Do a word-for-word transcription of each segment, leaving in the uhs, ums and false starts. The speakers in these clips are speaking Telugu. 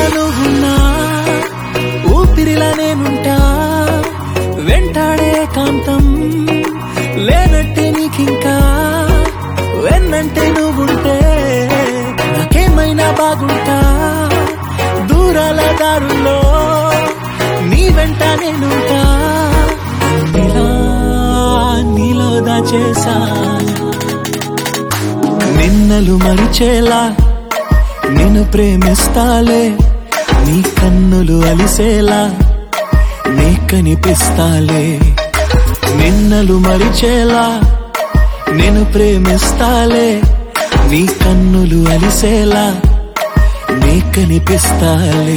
నువ్వున్నా ఊపిరిలా నేనుంటా వెంటాడే కాంతం లేనట్టే నీకింకా వెన్నంటే నువ్వుంటే నాకేమైనా బాగుంటా దూరాల దారుల్లో నీ వెంట నేనుంటా నీలా నీలో దాచేసా నిన్నలు మరిచేలా నిన్ను ప్రేమిస్తాలే నీ కన్నులు అలిసేలా నీ కనిపిస్తాలే నిన్నలు మరిచేలా నిన్ను ప్రేమిస్తాలే నీ కన్నులు అలిసేలా నీ కనిపిస్తాలే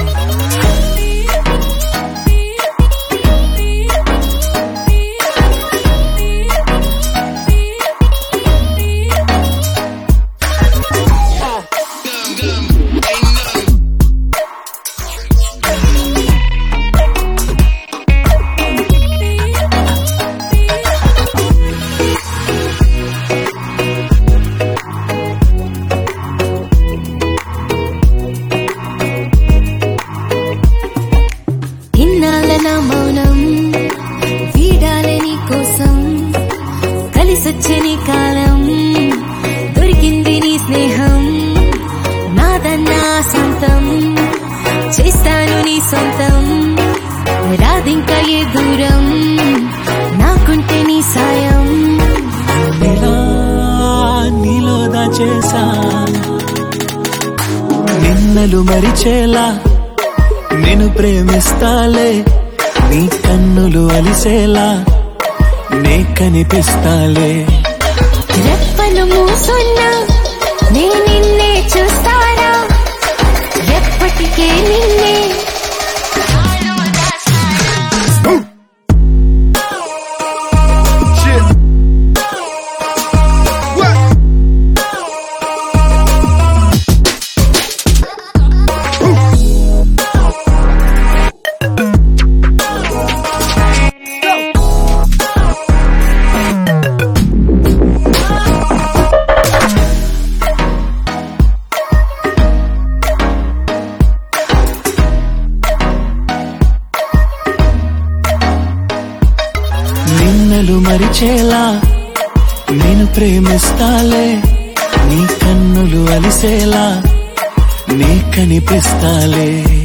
మౌనం వీడాలని కోసం కలిసొచ్చే నీ కాలం దొరికింది నీ స్నేహం నాదన్నా సొంతం చేస్తాను నీ సొంతం రాదింకా ఏ దూరం నాకుంటే నీ సాయం నీలో దాచేసా నిన్నలు మరిచేలా నేను ప్రేమిస్తాలే నీ కన్నులు అలిసేలా నే కనిపిస్తాలే రెప్పలు మూసున్నా నే నిన్నే చూస్తానా ఎప్పటికే నిన్నే నిన్నలు మరిచేలా నేను ప్రేమిస్తాలే నీ కన్నులు అలిసేలా నీ కనిపిస్తాలే